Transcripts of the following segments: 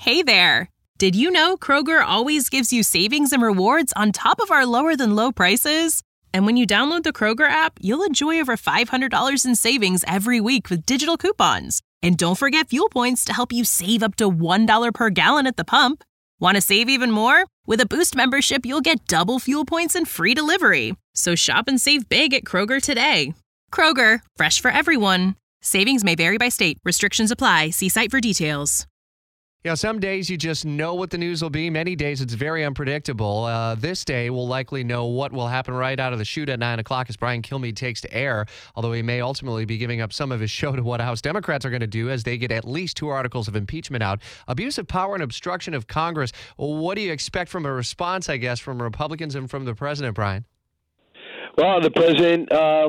Hey there! Did you know Kroger always gives you savings and rewards on top of our lower-than-low prices? And when you download the Kroger app, you'll enjoy over $500 in savings every week with digital coupons. And don't forget fuel points to help you save up to $1 per gallon at the pump. Want to save even more? With a Boost membership, you'll get double fuel points and free delivery. So shop and save big at Kroger today. Kroger, fresh for everyone. Savings may vary by state. Restrictions apply. See site for details. You know, some days you just know what the news will be. Many days it's very unpredictable. This day we'll likely know what will happen right out of the chute at 9 o'clock as Brian Kilmeade takes to air, although he may ultimately be giving up some of his show to what House Democrats are going to do as they get at least 2 articles of impeachment out. Abuse of power and obstruction of Congress. What do you expect from a response, I guess, from Republicans and from the president, Brian? Well, the president...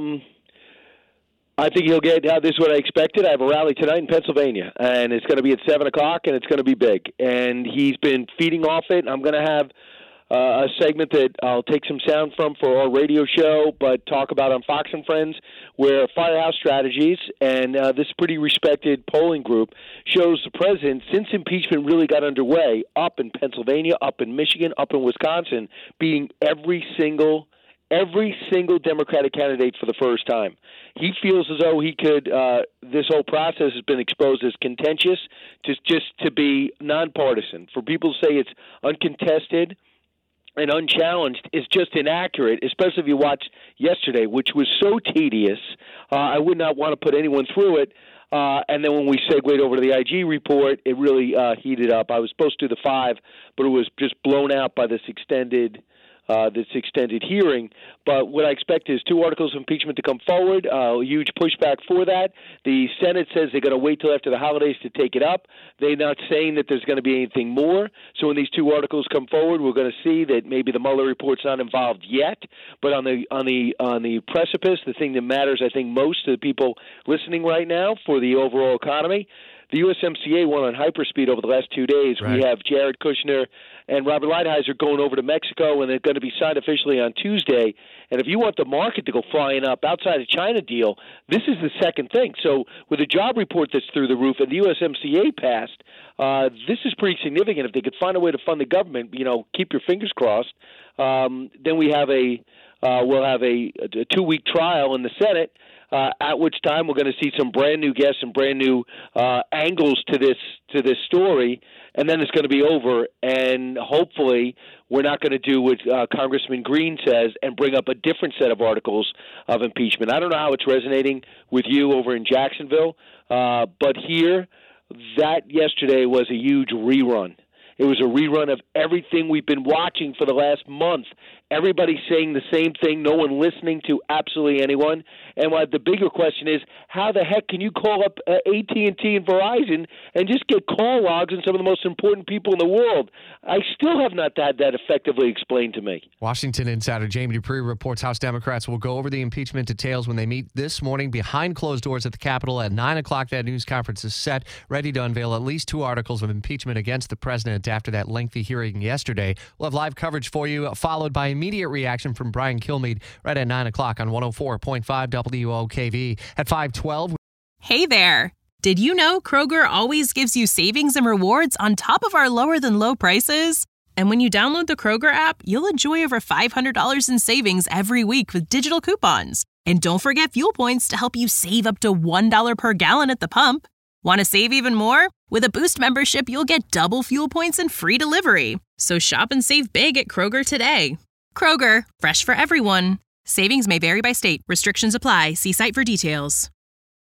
I think he'll get, this is what I expected. I have a rally tonight in Pennsylvania, and it's going to be at 7 o'clock, and it's going to be big. And he's been feeding off it. I'm going to have a segment that I'll take some sound from for our radio show, but talk about on Fox and Friends, where Firehouse Strategies and this pretty respected polling group shows the president, since impeachment really got underway, up in Pennsylvania, up in Michigan, up in Wisconsin, beating every single Democratic candidate for the first time. He feels as though he could, this whole process has been exposed as contentious, just to be nonpartisan. For people to say it's uncontested and unchallenged is just inaccurate, especially if you watch yesterday, which was so tedious. I would not want to put anyone through it. And then when we segued over to the IG report, it really heated up. I was supposed to do the 5, but it was just blown out by this extended hearing. But what I expect is 2 articles of impeachment to come forward, a huge pushback for that. The Senate says they're going to wait till after the holidays to take it up. They're not saying that there's going to be anything more. So when these 2 articles come forward, we're going to see that maybe the Mueller report's not involved yet. But on the precipice, the thing that matters, I think, most to the people listening right now for the overall economy, the USMCA went on hyperspeed over the last 2 days. Right. We have Jared Kushner and Robert Lighthizer going over to Mexico, and they're going to be signed officially on Tuesday. And if you want the market to go flying up outside of China deal, this is the second thing. So with a job report that's through the roof and the USMCA passed, this is pretty significant. If they could find a way to fund the government, keep your fingers crossed. Then we'll have a 2-week trial in the Senate. At which time we're going to see some brand new guests and brand new angles to this story, and then it's going to be over. And hopefully, we're not going to do what Congressman Green says and bring up a different set of articles of impeachment. I don't know how it's resonating with you over in Jacksonville, but here, that yesterday was a huge rerun. It was a rerun of everything we've been watching for the last month. Everybody's saying the same thing, no one listening to absolutely anyone. And the bigger question is, how the heck can you call up AT&T and Verizon and just get call logs on some of the most important people in the world? I still have not had that effectively explained to me. Washington insider Jamie Dupree reports House Democrats will go over the impeachment details when they meet this morning behind closed doors at the Capitol at 9 o'clock. That news conference is set, ready to unveil at least 2 articles of impeachment against the president after that lengthy hearing yesterday. We'll have live coverage for you, followed by immediate reaction from Brian Kilmeade right at 9 o'clock on 104.5 WOKV at 5:12. Hey there! Did you know Kroger always gives you savings and rewards on top of our lower-than-low prices? And when you download the Kroger app, you'll enjoy over $500 in savings every week with digital coupons. And don't forget fuel points to help you save up to $1 per gallon at the pump. Want to save even more? With a Boost membership, you'll get double fuel points and free delivery. So shop and save big at Kroger today. Kroger, fresh for everyone. Savings may vary by state. Restrictions apply. See site for details.